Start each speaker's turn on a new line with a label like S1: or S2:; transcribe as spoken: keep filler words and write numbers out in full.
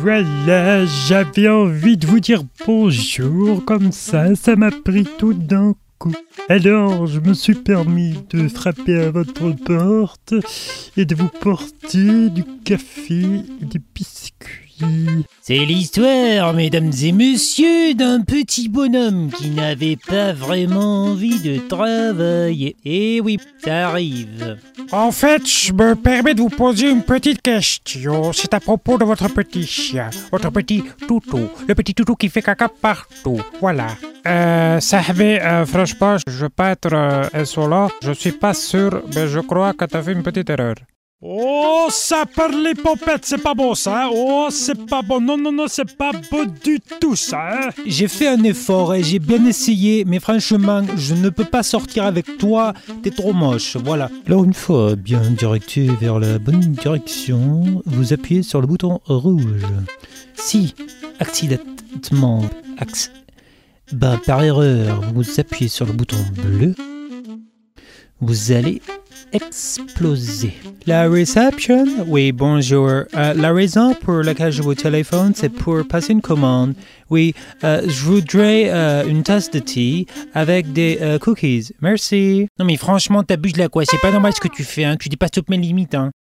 S1: voilà, j'avais envie de vous dire bonjour, comme ça, ça m'a pris tout d'un coup. Alors, je me suis permis de frapper à votre porte et de vous porter du café et des biscuits.
S2: C'est l'histoire, mesdames et messieurs, d'un petit bonhomme qui n'avait pas vraiment envie de travailler. Et oui, ça arrive.
S3: En fait, je me permets de vous poser une petite question. C'est à propos de votre petit chien, votre petit toutou, le petit toutou qui fait caca partout. Voilà. Euh, ça avait, euh, franchement, je veux pas être euh, insolent. Je suis pas sûr, mais je crois que t'as fait une petite erreur.
S1: Oh, ça parle les pompettes, c'est pas bon ça, hein? Oh, c'est pas bon, non, non, non, c'est pas beau du tout ça, hein?
S4: J'ai fait un effort et j'ai bien essayé, mais franchement, je ne peux pas sortir avec toi, t'es trop moche, voilà. Alors une fois bien dirigé vers la bonne direction, vous appuyez sur le bouton rouge. Si, accidentellement, acc... ben, par erreur, vous appuyez sur le bouton bleu, vous allez exploser. La réception? Oui, bonjour. Euh, la raison pour laquelle je vous téléphone, c'est pour passer une commande. Oui, euh, je voudrais euh, une tasse de thé avec des euh, cookies. Merci.
S2: Non mais franchement, t'abuses là quoi, c'est pas normal ce que tu fais, hein. Tu dépasses toutes mes limites, hein.